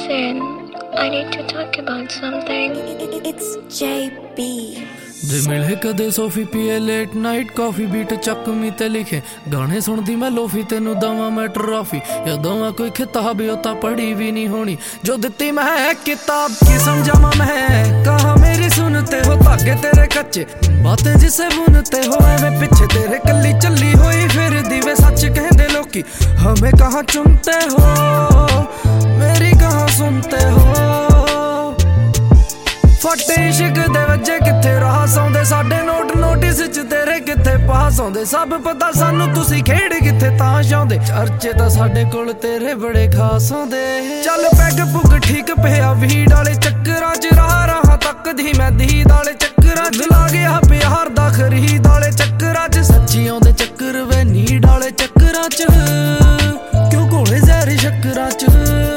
Listen, I need to talk about something. It's JB. जे मिले कदे सोफी पिए लेट नाइट कॉफी बीट चकमी ते लिखे गाने सुनदी मैं लोफी तेनू दवा मैं ट्रॉफी या दवा कोई किताब योता पढ़ी भी नहीं होनी जो दिती मैं किताब की समझावा मैं कहा मेरी सुनते हो ताके तेरे कच्चे बातें जिसे बुनते हो एवें पिछे तेरे कली चली हुई फिर दीवे सच कहंदे लोकी हमें कहाँ चुनते हो मेरी कहाँ सुनते हो फटे इश्क दे वजे किथे राह सौंदे साडे नोट नोटिस च तेरे किथे पास आउंदे सब पता सानू तुसी खेड़ किथे ताश आउंदे चर्चे तां साडे कोल तेरे बड़े खास आउंदे चल पैग पुग ठीक पिया भीड़ वाले चक्करां च राह तक दी मैं दीद वाले चक्करां च ला गया प्यार दा खरीद वाले चक्करां च सच्ची आउंदे चक्कर वे नीड वाले चक्करां च क्यों घोले जहरी शक्करां च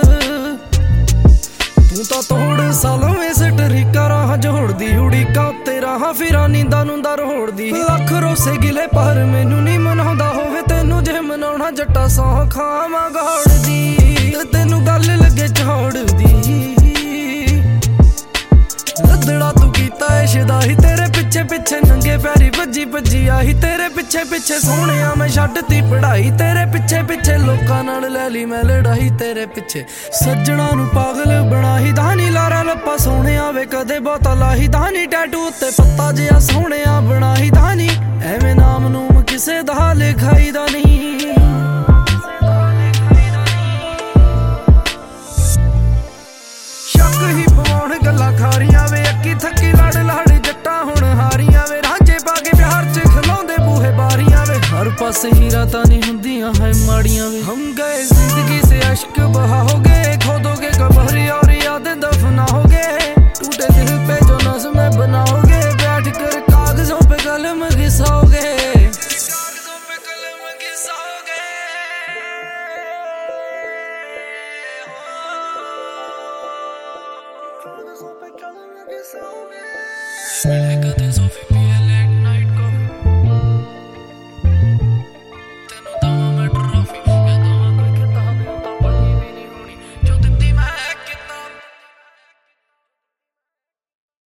तू तो तोड़ सालों में सटरीका राह जोड़दी उड़ीका उत्ते राह फिरा नींदा नूंदा रोड़दी लख रोसे गिले पर मैनू नहीं मनाउंदा होवे तेनू जे मनाउणा जट्टा सौ खावां गौड़दी तेनू गल लगे छोड़दी लदड़ा तू कीता इशदा ही तेरे पिछे पिछे नंगे पैरी भज्जी भज्जी आई तेरे पिछे पिछे सोहणिया मैं छड्डती पढ़ाई तेरे पिछे पिछे लोकां नाल लै ली मैं लड़ाई तेरे पिछे सज्जणा नू पागल बनाई दानी लारा लप्पा सोहणिया वे कदे बहुता लाही दानी टैटू उत्ते पत्ता जिहा सोहणिया बनाई दानी एवें नाम नूम किसे दा लिखाई दा नहीं शक ही पवाउण गल्लां खारियां वे अक्की थक्की लड़ लड़ जट्टा हुण हारियां वे रांझे पाके प्यार च खलाउंदे बूहे बारियां वे हर पासे हीरा तां नहीं हुंदियां है माड़ियां वे हम गए जिंदगी से अश्क बहाओगे खोदोगे कब्र और यादें दफनाओगे टूटे दिल पे जो नज़्में बनाओगे बैठ कर कागजों पे कलम घिसाओगे कागजों पे कलम घिसाओगे